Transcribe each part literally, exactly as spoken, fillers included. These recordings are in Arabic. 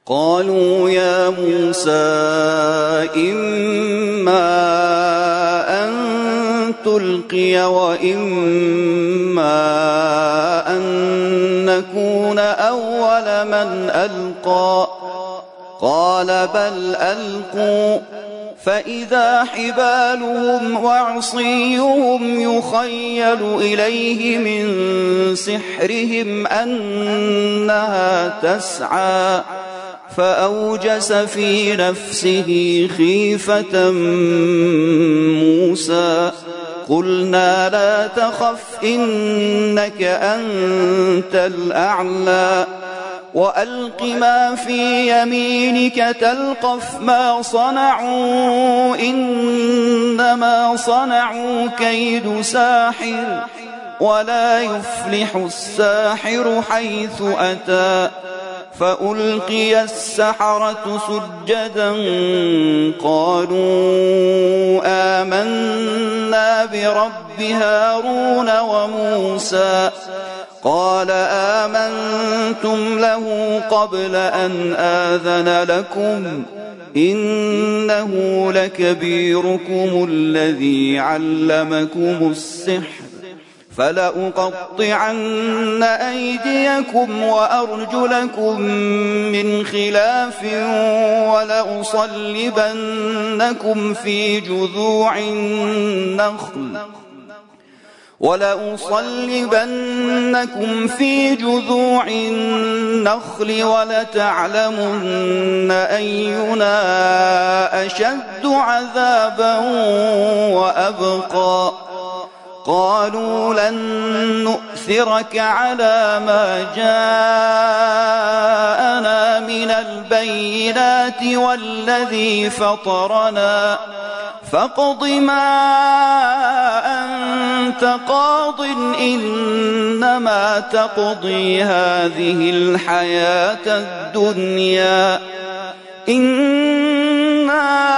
قالوا يا موسى إما أن تلقي وإما أن نكون أول من ألقى قال بل ألقوا فإذا حبالهم وعصيهم يخيل إليه من سحرهم أنها تسعى فأوجس في نفسه خيفة موسى قلنا لا تخف إنك أنت الأعلى وألق ما في يمينك تلقف ما صنعوا إنما صنعوا كيد ساحر ولا يفلح الساحر حيث أتى فألقي السحرة سجدا قالوا آمنا برب هارون وموسى قال آمنتم له قبل أن آذن لكم إنه لكبيركم الذي علمكم السحر فلأقطعن أيديكم وأرجلكم من خلاف ولأصلبنكم في جذوع النخل ولأصلبنكم في جذوع النخل ولتعلمن أينا أشد عذابا وأبقى قالوا لن نؤثرك على ما جاءنا من البينات والذي فطرنا فاقض ما أنت قاض إنما تقضي هذه الحياة الدنيا إنا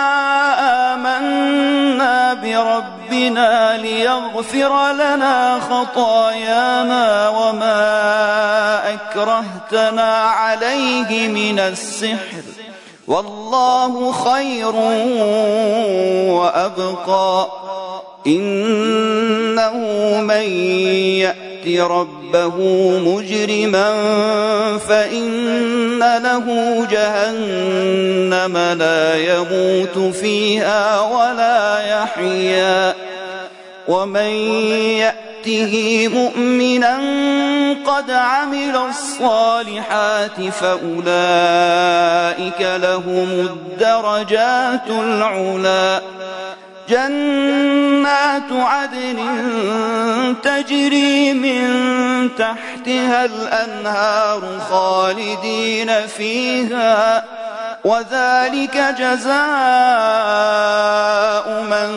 آمنا بربنا ليغفر لنا خطايانا وما أكرهتنا عليه من السحر والله خير وأبقى إنه من يأت ربه مجرما فإن له جهنم لا يموت فيها ولا يحيا ومن يأته مؤمنا قد عمل الصالحات فأولئك لهم الدرجات العلا جنات عدن تجري من تحتها الأنهار خالدين فيها وذلك جزاء من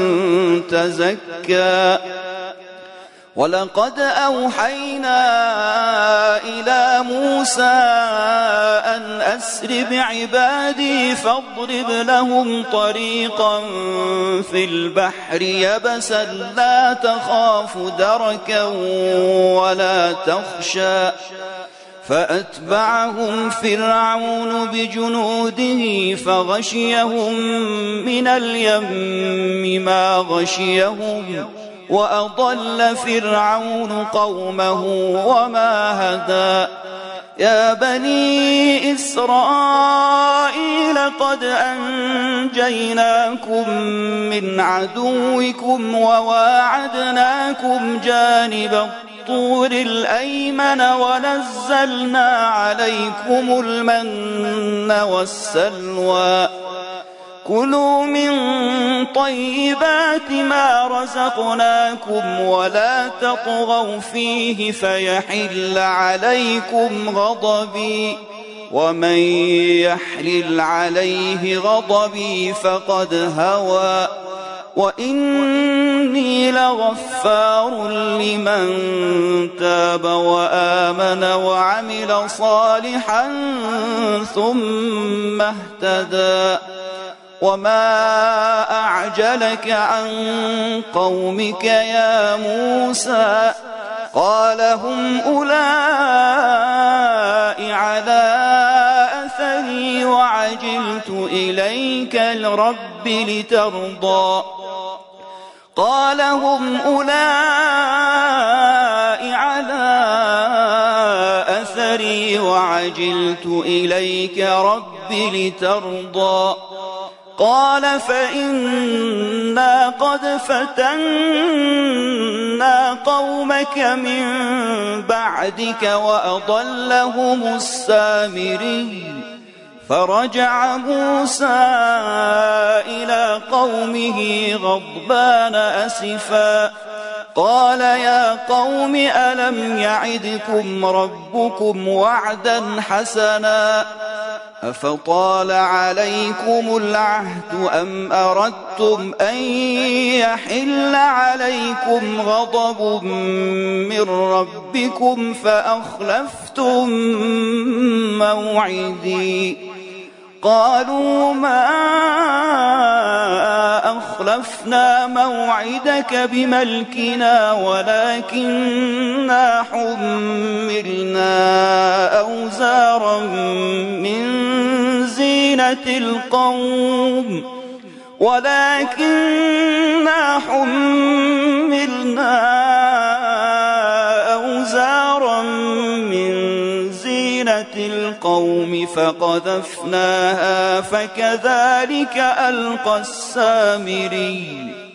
تزكى ولقد أوحينا إلى موسى أن أسر بعبادي فاضرب لهم طريقا في البحر يبسا لا تخاف دركا ولا تخشى فأتبعهم فرعون بجنوده فغشيهم من اليم ما غشيهم وأضل فرعون قومه وما هدى يا بني إسرائيل قد أنجيناكم من عدوكم وواعدناكم جانب الطور الأيمن ونزلنا عليكم المن والسلوى كلوا من طيبات ما رزقناكم ولا تطغوا فيه فيحل عليكم غضبي ومن يحلل عليه غضبي فقد هوى وإني لغفار لمن تاب وآمن وعمل صالحا ثم اهتدى وما أعجلك عن قومك يا موسى قال هم أولئك على أثري وعجلت إليك الرب لترضى قال هم أولئك على أثري وعجلت إليك رب لترضى قال فإنا قد فتنا قومك من بعدك وأضلهم السامري فرجع موسى إلى قومه غضبان أسفا قال يا قوم ألم يعدكم ربكم وعدا حسنا أفطال عليكم العهد أم أردتم أن يحل عليكم غضب من ربكم فأخلفتم موعدي قالوا ما أخلفنا موعدك بملكنا ولكننا حملنا أوزارا من زينة القوم ولكننا حملنا أوزارا من زينة القوم فقذفناها فكذلك ألقى السامري